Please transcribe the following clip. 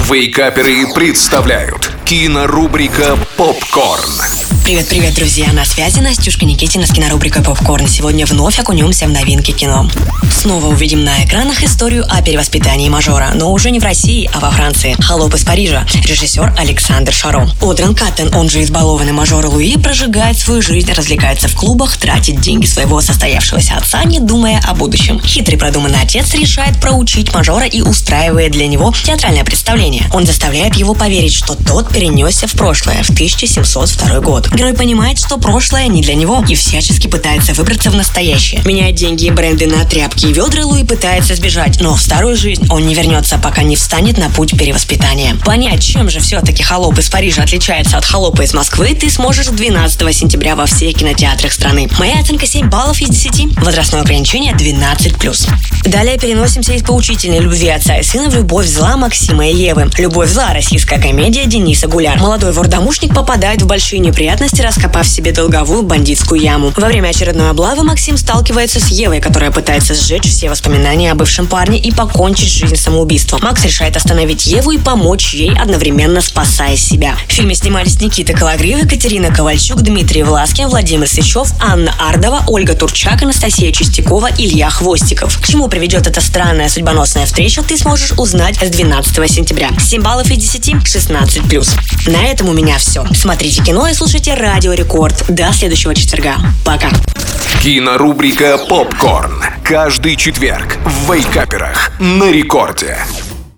Вейкаперы представляют кинорубрика «Попкорн». Привет, друзья! На связи Настюшка Никитина с кинорубрикой «Попкорн». Сегодня вновь окунемся в новинки кино. Снова увидим на экранах историю о перевоспитании мажора, но уже не в России, а во Франции. «Холоп из Парижа». Режиссер Александр Шаро. Одрен Каттен, он же избалованный мажор Луи, прожигает свою жизнь, развлекается в клубах, тратит деньги своего состоявшегося отца, не думая о будущем. Хитрый продуманный отец решает проучить мажора и устраивает для него театральное представление. Он заставляет его поверить, что тот перенесся в прошлое, в 1702 год. Герой понимает, что прошлое не для него и всячески пытается выбраться в настоящее. Меняет деньги и бренды на тряпки и ведра, Луи пытается сбежать, но в старую жизнь он не вернется, пока не встанет на путь перевоспитания. Понять, чем же все-таки «Холоп из Парижа» отличается от «Холопа из Москвы», ты сможешь 12 сентября во всех кинотеатрах страны. Моя оценка 7 баллов из 10, возрастное ограничение 12+. Далее переносимся из поучительной любви отца и сына в «Любовь зла» Максима и Евы. «Любовь зла» — российская комедия Дениса Гуляр. Молодой вор-домушник попадает в большие неприятности, раскопав себе долговую бандитскую яму. Во время очередной облавы Максим сталкивается с Евой, которая пытается сжечь все воспоминания о бывшем парне и покончить жизнь самоубийством. Макс решает остановить Еву и помочь ей, одновременно спасая себя. В фильме снимались Никита Кологрив, Екатерина Ковальчук, Дмитрий Власкин, Владимир Сычев, Анна Ардова, Ольга Турчак, Анастасия Чистякова, Илья Хвостиков. К чему приведет эта странная судьбоносная встреча, ты сможешь узнать с 12 сентября. 7 баллов из 10, 16+. На этом у меня все. Смотрите кино и слушайте Радио Рекорд. До следующего четверга. Пока. Кинорубрика «Попкорн». Каждый четверг в Вейкаперах на Рекорде.